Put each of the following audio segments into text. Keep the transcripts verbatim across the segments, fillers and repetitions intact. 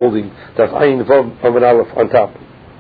holding Daf Ayin Vav of an Aleph on top.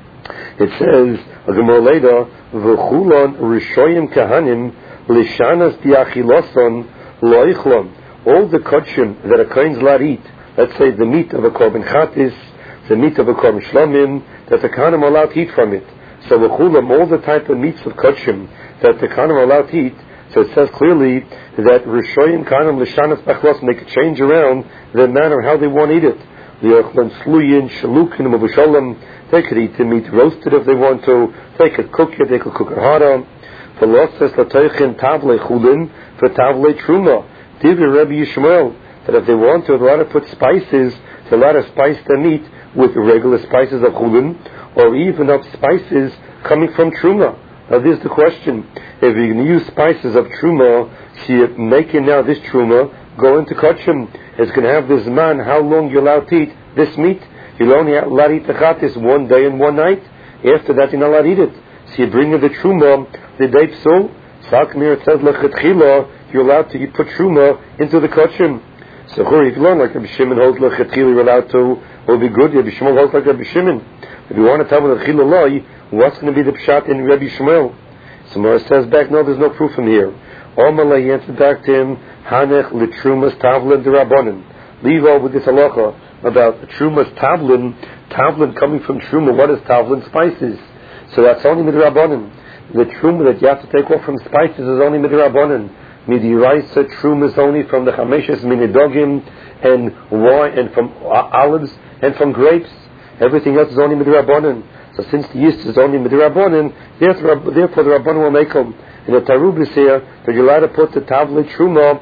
It says a Gemara later, V'chulon Rishoyim Kahanim Lishanas Diachiloson Loichlon. All the kachim that a kohen's allowed to eat, let's say the meat of a korban chatis, the meat of a korban shlomim, that the kohanim are allowed to eat from it. So v'chulam, all the type of meats of kachim that the kohanim are allowed to eat. So it says clearly that Rishoyim Kahanim Lishanas Bachlosim, they could change around the manner how they want to eat it. Li'ochlan sluyin, shalukin, mavushalam. They could eat the meat roasted if they want to. They could cook it. They could cook it harder. For losses latoichin tavle chulin for tavle truma. Divir Rabbi Yishmael that if they want to, they're allowed to put spices. They're allowed to spice the meat with regular spices of chulin, or even of spices coming from truma. Now this is the question: if you're going to use spices of truma, so you're making now this truma go into kachim, it's going to have this man. How long you're allowed to eat this meat? You're only allowed to eat the chatis one day and one night. After that, you're not allowed to eat it. So you bring in the truma, the day psul. Sakmir it says lechetchila, you're allowed to put truma into the kachim. So if you learn like Rabbi Shimon holds lechetchila, you're allowed to. It will be good. Rabbi Shimon holds like Rabbi Shimon. If you want to tell me the chila, what's going to be the pshat in Rabbi Shmuel? So Mara says back, no, there's no proof from here. Omalei answered back to him, Hanech l'trumas tavlin d'Rabbanan. Leave over with this halacha about trumas tavlin, tavlin coming from truma. What is tavlin? Spices. So that's only midrabanan. The truma that you have to take off from spices is only midrabanan. Midiraisa truma is only from the chameshes minidogim and wine and from olives and from grapes. Everything else is only midrabanan. So since the yeast is only midrabanan, therefore, therefore the rabbanan will make them. In the tarub is here that you're allowed to put the tavle truma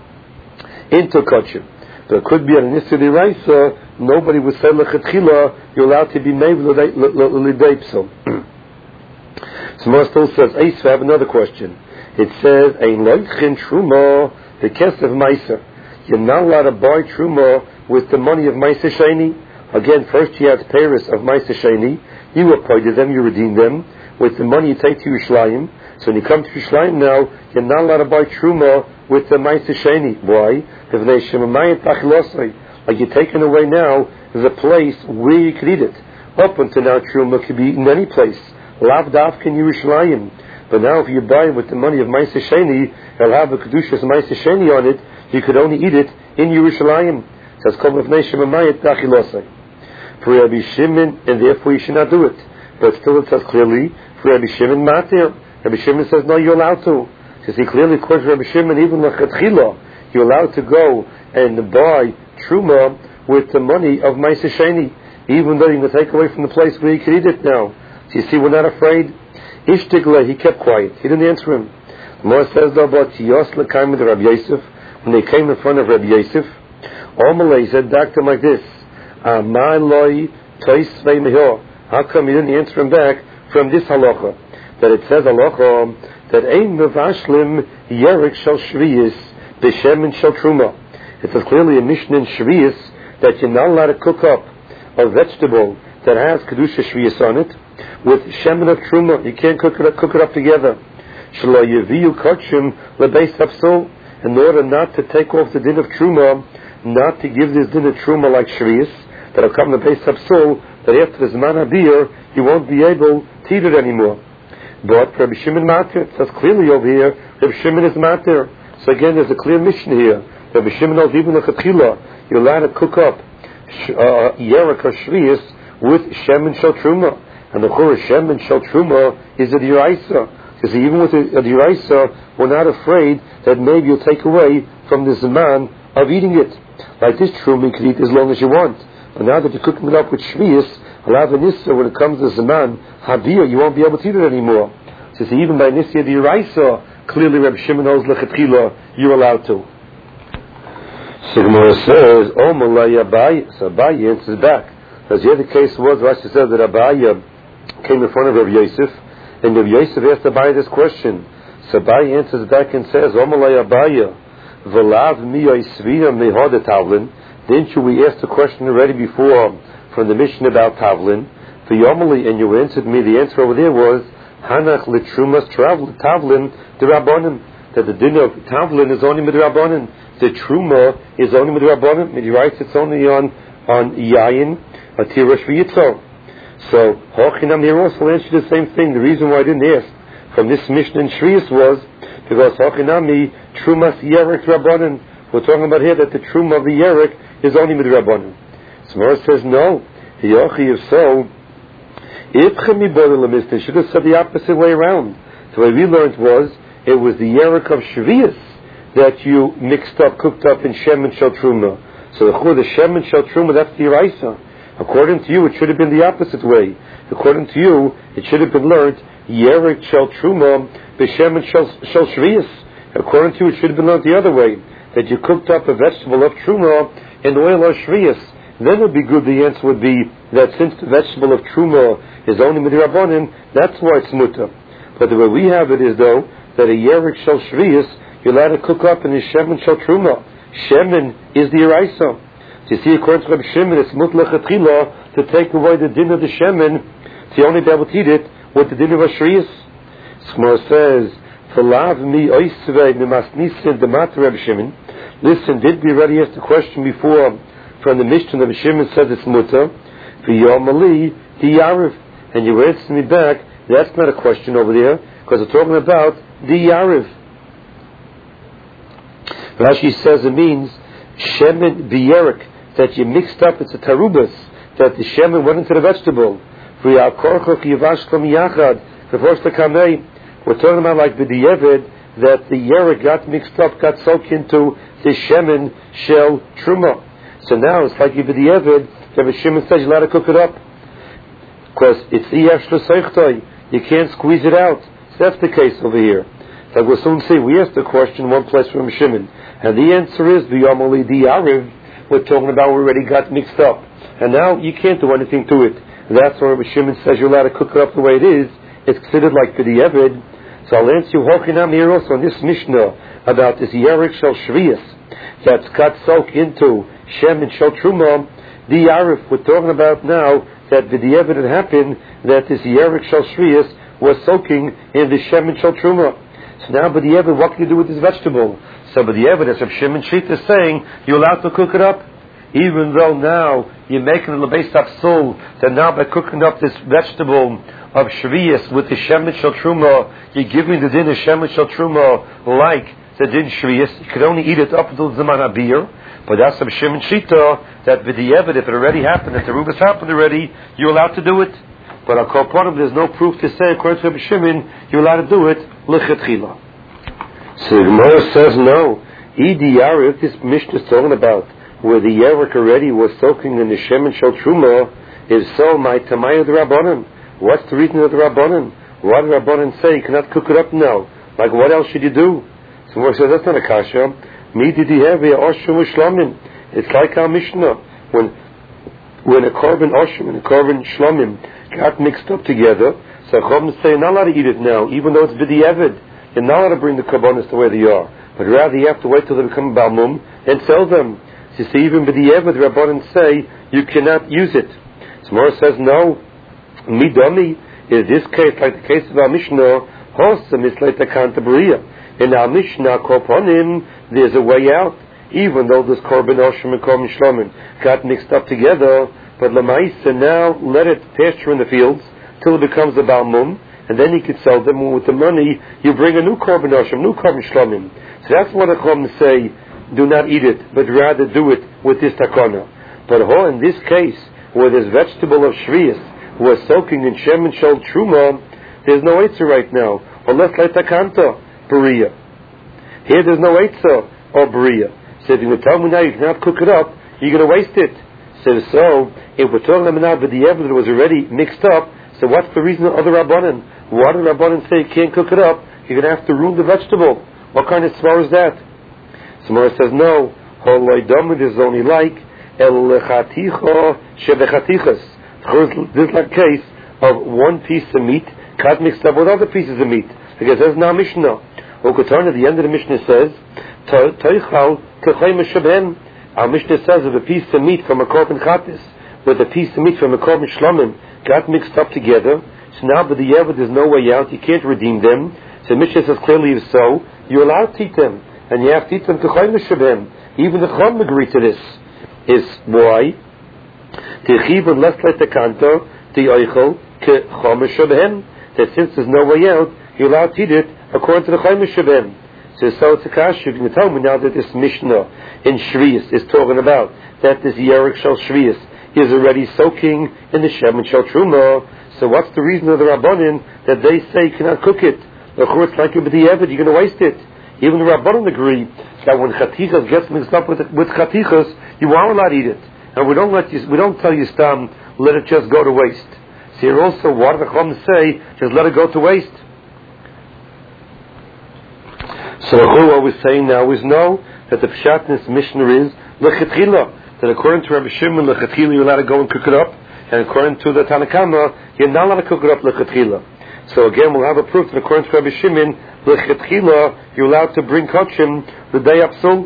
into kachim. There could be an issa d'iraisa. Nobody would say lechetchila. You're allowed to be made l'deipso. So Mara still says, Eis, I have another question. It says, Ein loichin truma the kesef ma'aser. You're not allowed to buy truma with the money of ma'aser sheni. Again, first you had payers of ma'aser sheni. You appointed them, you redeemed them with the money you take to Yerushalayim. So when you come to Yerushalayim now, you're not allowed to buy truma with the ma'aser sheni. Why? Like you're taking away now the place where you could eat it. Up until now, truma could be eaten any place. Lav davka in Yerushalayim. But now if you buy it with the money of ma'aser sheni, it'll have a kedushas ma'aser sheni on it. You could only eat it in Yerushalayim. Says kol mevnei shemamayit dachilosai. For Rabbi Shimon, and therefore you should not do it. But still it says clearly, for Rabbi Shimon matir. Rabbi Shimon says no, you're allowed to. Because he clearly quotes Rabbi Shimon, even lechatchila, you're allowed to go and buy truma with the money of ma'aser sheni, even though you're going to take away from the place where you can eat it now. So you see, we're not afraid. Ishtigla, he kept quiet. He didn't answer him. Mora says though about Tiyos l'kaim with Rabbi Yosef, when they came in front of Rabbi Yosef, Omalei said back to him like this, Amai loi toisvei mehor. How come he didn't answer him back from this halacha? That it says halacha that ein mevashlim yerik shel shviyis b'shemen shel truma. It says clearly a mission in shviyis that you're not allowed to cook up a vegetable that has kedusha shviyis on it with shemen of truma. You can't cook it up, cook it up together. Shelo yeviu kachim lebeis hapsul. In order not to take off the din of truma, not to give this din of truma like shviyis, that'll come to beis hapsul, that after the zman habir you won't be able to eat it anymore. But Rabbi Shimon matir, it says clearly over here, Rabbi Shimon is matir. So again, there's a clear mission here. Rabbi Shimon knows even the chetchila, you're allowed to cook up uh, yerek or shviyis with shemen shel truma, and the chorus shemen shel truma is a diraisa. Because even with a, a diraisa, we're not afraid that maybe you'll take away from the zaman of eating it. Like this truma, you can eat as long as you want. But now that you're cooking it up with shviyis, alav nissa, when it comes to zaman habir, you won't be able to eat it anymore. So see, even by nissa diraisa, clearly Reb Shimon knows lechetchila, you're allowed to. So Gemara says, "Oh Malay Abaye." So Abaye answers back. As the other case was, Rashi said that Abaye came in front of Rav Yosef, and Rav Yosef asked Abaye this question. So Abaye answers back and says, "Oh Malay Abaye, v'lav miyay svina mehad tavlin." Didn't you we asked the question already before from the mission about tavlin? For Yomali, and you answered me. The answer over there was Hanach l'trumas tavlin d'Rabbanan. That the din of tavlin is only midrabanan. The truma is only midrabanan. He writes it's only on on yayin Atira Shviyitzo. So, Hochinam here also answered the same thing. The reason why I didn't ask from this Mishnah in Shviyis was because Hochinami Trumas Yerek Rabbanan. We're talking about here that the Truma of the Yerek is only with Rabbanan. Samara says no. Yochi, if so, It should have said the opposite way around. The way we learned was, it was the Yerek of Shvius that you mixed up, cooked up in Shem and Shel Truma. So the Chur, the Shem and Shel Truma, that's the Yeraisa. According to you, it should have been the opposite way. According to you, it should have been learned, Yerek Shel Truma, B'Shem and Shel Shvius. According to you, it should have been learned the other way, that you cooked up a vegetable of Truma in oil of Shvius. Then it would be good, the answer would be that since the vegetable of Truma is only Midrabanan, that's why it's mutter. But the way we have it is, though, that a Yerek Shel Shvius, you're allowed to cook up in the Shemen Shel Truma. Shemen is the Yeraisa. So you see, according to Rabbi Shimon, it's mutlach atchila to take away the din of the Shemen, to only be able to eat it with the din of a Shvius. Smar says, Falav mi oisvei mimasnisin demat Rabbi Shimon. Listen, did we already ask the question before from the Mishnah? Rabbi Shimon says it's mutter. V'yomali the Yariv. And you answered me back, that's not a question over there, because we're talking about the Yariv. Rashi says it means Shemen B'Yerik, that you mixed up, it's a tarubas, that the Shemen went into the vegetable. We're talking about like B'Diyevid, that the Yerik got mixed up, got soaked into the Shemen Shel Truma. So now it's like B'Diyevid, Rabbi Shimon says you're allowed to cook it up. Because it's Iyash L'Seichtoi, you can't squeeze it out. So that's the case over here. Like we'll soon see, we asked the question in one place from Shimon, and the answer is the Yomali Di Ariv. We're talking about we already got mixed up, and now you can't do anything to it. And that's why Rabbi Shimon says you're allowed to cook it up the way it is. It's considered like the Evid. So I'll answer you Hochinam here also on this Mishnah about this Yerek Shel Shvius that's got soaked into Shem and Shel Truma. The Ariv we're talking about now that the Evid had happened that this Yerek Shel Shvius was soaking in the Shem and Shel Truma. So now, but the Evid, what can you do with this vegetable? So, but the evidence of Shimon Shita is saying you're allowed to cook it up, even though now you're making the lebeis hafsul. That now by cooking up this vegetable of shvius with the shemen shel truma, you're giving the din of shemen shel truma like the din shvius. You could only eat it up until the zaman habir. But that's of Shimon Shita that with the evidence, if it already happened, if the rubas happened already, you're allowed to do it. But I'll call part of there's no proof to say according to Shimon you're allowed to do it lechatchila. So the Gemara says no. Idi Yarif, this Mishnah is talking about where the Yerek already was soaking in the Shemen Shel Truma, is so my Tamaya the Rabbanan. What's the reason of the Rabbanan? Why did the Rabbanan say you cannot cook it up now? Like what else should you do? So Gemara says that's not a kasha. Mi didi hevi oshim u'shlamim. It's like our Mishnah when when a korban oshim and a korban shlamim got mixed up together. So Chacham say you're not allowed to eat it now, even though it's b'di'evid. You're not allowed to bring the korbanos the way they are, but rather you have to wait till they become balmum and sell them. So you see, even b'di'evid, the Rabbanan say you cannot use it. So Mora says no. Midami, in this case, like the case of our Mishnah, Hosam is like the Kantabriya. In our Mishnah, Korbanim, there's a way out. Even though this Korban Oshim and Korban Shlomin got mixed up together, but Lamaisa now let it pasture in the fields till it becomes a Balmum, and then you can sell them, and with the money you bring a new Korban Oshim, new Korban Shlomin. So that's what the Chacham say, do not eat it, but rather do it with this takana. But oh, in this case, where this vegetable of Shvius was soaking in Shem and Shel Truma, there's no Eitzah right now, unless like Takanta, Beria. Here there's no Eitzah or Beria. So if you tell me now you cannot cook it up, you're going to waste it. So, so if we're talking about now, but the evidence was already mixed up, so what's the reason of other Rabbanan? Why did Rabbanan say you can't cook it up? You're going to have to ruin the vegetable. What kind of svara is that? Samara says no. Holoidomid is only like el lechaticho shebechatichas. This is like a case of one piece of meat cut mixed up with other pieces of meat. Because there's now Mishnah. Ukatan at the end of the Mishnah says, Toichal kechay meshabhen. Our Mishnah says if a piece of meat from a korban chatis with a piece of meat from a korban shlamim got mixed up together, so now but the Yevad there's no way out, you can't redeem them. So Mishnah says clearly if so, you're allowed to eat them. And you have to eat them kechay meshabhen. Even the Chum agree to this. Is why? That since there's no way out, you're allowed to eat it according to the Chaimish Shabem. So, so it's a kash. You can tell me now that this Mishnah in Shvius is talking about that this Yerik Shel Shvius is already soaking in the Shem and Shel Truma. So what's the reason of the Rabbanin that they say you cannot cook it? Of course, like with the Eved, you're going to waste it. Even the Rabbanin agree that when Chatichas gets mixed up with with Chatichas, you are allowed to eat it, and we don't let you. We don't tell you stam let it just go to waste. So here also, what the Chum say? Just let it go to waste. So what we're saying now is no, that the Pshat in this Mishnah is lechatchila, that according to Rabbi Shimon lechatchila you're allowed to go and cook it up, and according to the Tanna Kama you're not allowed to cook it up lechatchila. So again, we'll have a proof that according to Rabbi Shimon lechatchila you're allowed to bring kachim the day apsul.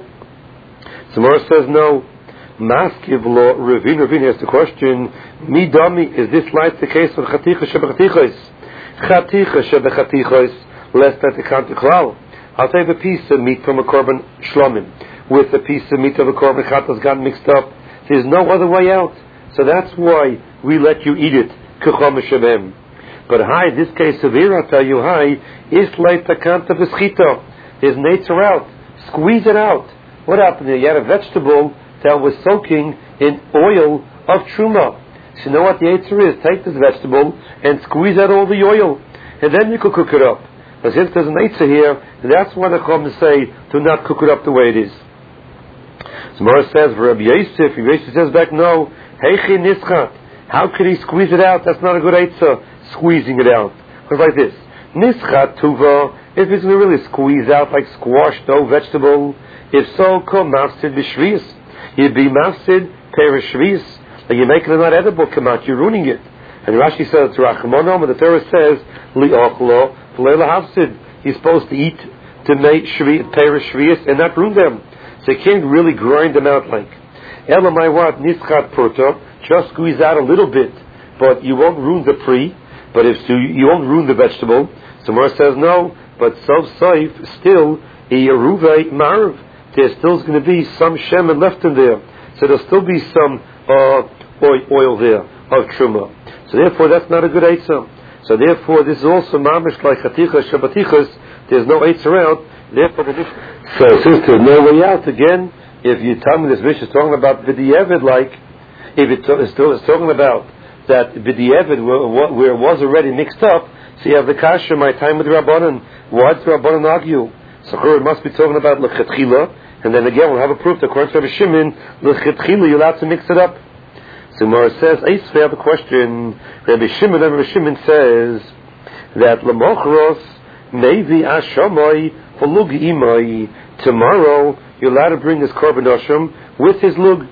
So Mora says no. Maskiv lo Ravin Ravin asks the question: Midami, is this like the case of chaticha shebechatichos? Chaticha shebechatichos, less than the kantiklal. I'll take a piece of meat from a korban shlomim with a piece of meat of a korban chatas got mixed up. There's no other way out. So that's why we let you eat it. Kechom shabem. But hi, this case of here, I'll tell you, hi, is like the kanta v'schita. There's nature out. Squeeze it out. What happened there? You had a vegetable that was soaking in oil of truma. So you know what the answer is? Take this vegetable and squeeze out all the oil, and then you could cook it up. But since there's an answer here, that's why they come to say, do not cook it up the way it is. So Mara says, Rabbi Yosef, Rabbi Yosef says back, no, heichi nischat. How could he squeeze it out? That's not a good answer, squeezing it out. It's like this. Nischat tuva, if it's going to really squeeze out like squash dough vegetable, if so, come mafsid b'shvius. You'd be mafsid perish shvius. Like you're making it not edible, come out, you're ruining it. And Rashi says, Rachmanom, and the Torah says, li'ochlo, v'leila hafsid. He's supposed to eat to make shvi, perish shvius and not ruin them. So you can't really grind them out like. Elamai what? Nischat purta, just squeeze out a little bit, but you won't ruin the pre, but if so, you won't ruin the vegetable. So Mara says no, but so safe, still, a yeruve marv. There's still going to be some shemen left in there. So there'll still be some uh, oil there of truma. So therefore, that's not a good eitzah. So therefore, this is also mamish like chatichas shabbatichas. There's no eitzah out. Therefore, the so since there's no way out, again, if you tell me this vish is talking about v'di'evid, like if it is still is talking about that v'di'evid where, where it was already mixed up, so you have the kasha my time with the Rabbanan. Why does the Rabbanan argue? So here it must be talking about l'chatchila. And then again, we'll have a proof that according to Rabbi Shimon, l'chatchila, you're allowed to mix it up. So Mara says, I have a question. Rabbi Shimon, Rabbi Shimon says that l'mochros nevi ashamai v'lug imai. Tomorrow, you're allowed to bring his korban osham with his lug.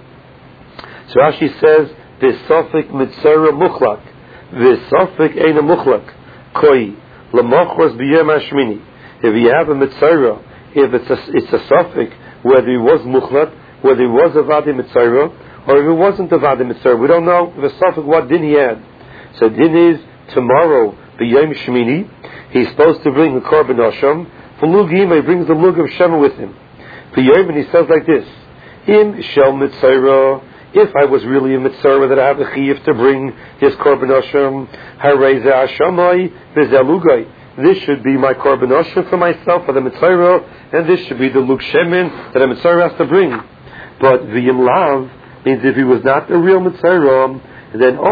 So Rashi says, v'sofik mitzara muchlak, v'sofik eina muchlak, koi l'mochros b'yem hashmini. If you have a mitzara, if it's a, it's a suffix, whether it was muchlat, whether it was a vadi mitzara, or if it wasn't a vadi mitzara, we don't know the suffix what din he had. So din is tomorrow, b'yom shmini, he's supposed to bring the korban osham. For lugim, he brings the lug of shema with him. B'yom, and he says like this: Im shel mitzara. If I was really a mitzara that I have a chiyuv to bring his korban osham, harei ze hashamai v'zelugay. This should be my korban osham for myself, for the mitzvah, and this should be the lug shemen that a mitzvah has to bring. But v'yim lav means if he was not a real mitzvah, then